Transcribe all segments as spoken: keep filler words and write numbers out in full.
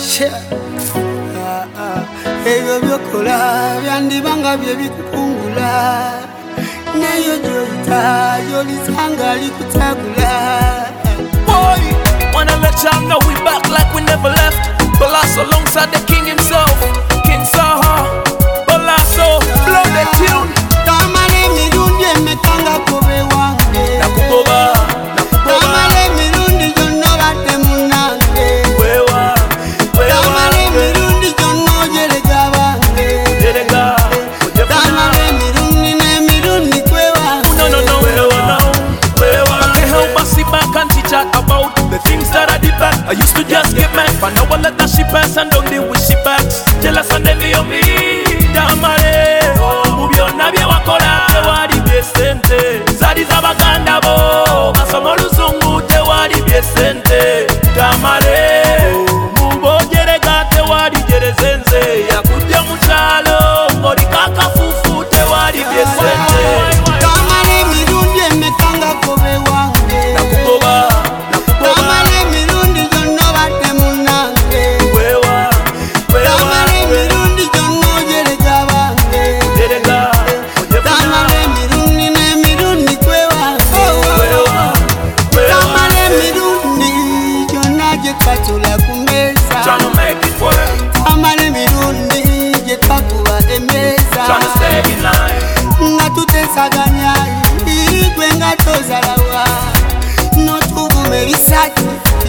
Ebyo byokola byandibanga bye bikukungula neyo gyolita gyolitanga likutagula. Boy, wanna let y'all know we back like we never left. Balasso alongside the king himself, King Saha. Balasso, blow the tune. Tamale mirundi emekanga kobe wange Nakugoba, nakugoba. Tamale mirundi jonno bate munange Wewa, wewa. Tamale mirundi jonno jerega bange Jerega, Tamale mirundi ne mirundi kwewa. no, no, no, wewa, no, wewa. I can't help but sit back and teach her about the things that I did back. I used to just get mad, but now I let that shit pass and don't deal with shit backs. Jealous and envy of me, Damale. Mubyonna bye wakola tewali byesente. Zali z'abaganda bo basoma oluzungu tewali byesente. Damale mubojerega tewali jerezenze. Yakujja mu kyalo ng'oli kakafuufu tewali byesente. Tamale mirundi emekanga kobe wange Nakugoba, nakugoba. Tamale mirundi jonno bate munange Wewa, wewa. Tamale mirundi jonno jerega bange Jerega, Tamale mirundi ne mirundi kwewa. wewa, wewa. Tamale mirundi jonna gye twatula ku mmeeza Tryna make it work, Tamale mirundi gye twakuba emmeeza tryna stay in line. nga tuteesaganya igwe nga tozalawa n'otuvuma ebisatu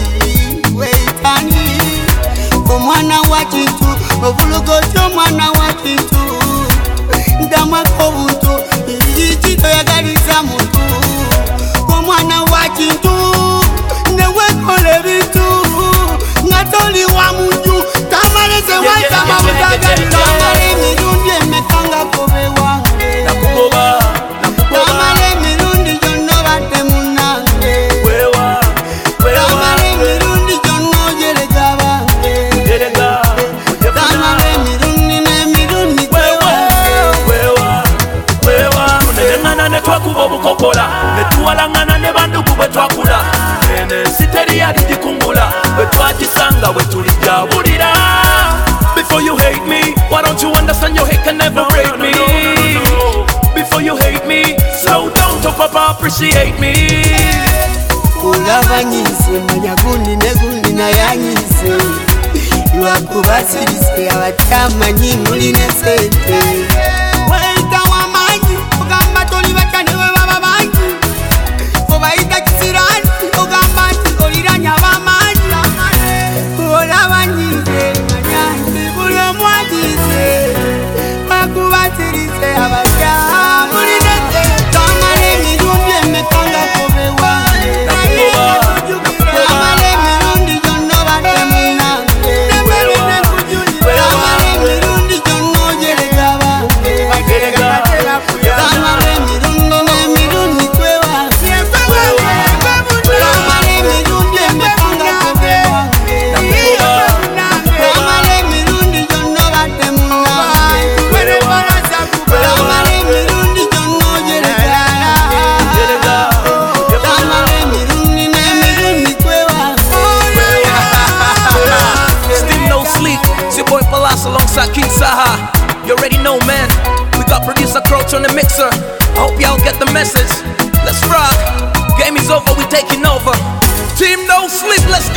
weitani omwana wa kintu obulogoti omwana wa kintu ndamwako obuntu iki toyagaliza muntu omwana wa kintu newekola ebintu nga toli wa muntu Tamale zewatama butagalira. Tamale mirundi emekanga kobe wange Nakugoba, nakugoba. Tamale mirundi jonno bate munange Wewa, wewa. Tamale mirundi jonno jerega bange Jerega, Tamale mirundi ne mirundi wewa, kwewa. wewa, wewa. Tunenengana ne twakuba obukokola ne tuwalangana ne bandugu bwe twakula. Ene ensi teri yali gikungula bwe twagisanga bwe tulijabulira. Before you hate me, why don't you understand your hate can never break me? Before you hate me, slow down to papa appreciate me. Kulabanyise manya gundi ne gundi nayanyise lwakubasirise abatamanyi muline sente weita wamanyi ogamba toli batya newe baba bangi obayita kisirani ogamba nti oliranya bamanyi olabanyise manyanyi buli omwagize bakubasirise abatya muline sente. Tamale mirundi emekanga kobe wange Tamale mirundi jonno bate munange Tamale mirundi jonno jerega bange Tamale mirundi ne mirundi kwewa. Tamale mirundi emekanga kobe wange Tamale mirundi jonno bate munange Tamale mirundi jonno jerega Jerega, Tamale mirundi ne mirundi kwewa. Still no sleep. It's your boy Palace alongside King Saha. You already know, man. We got producer Crouch on the mixer. I hope y'all get the message. Let's rock. Game is over, we taking over. Team No Sleep, let's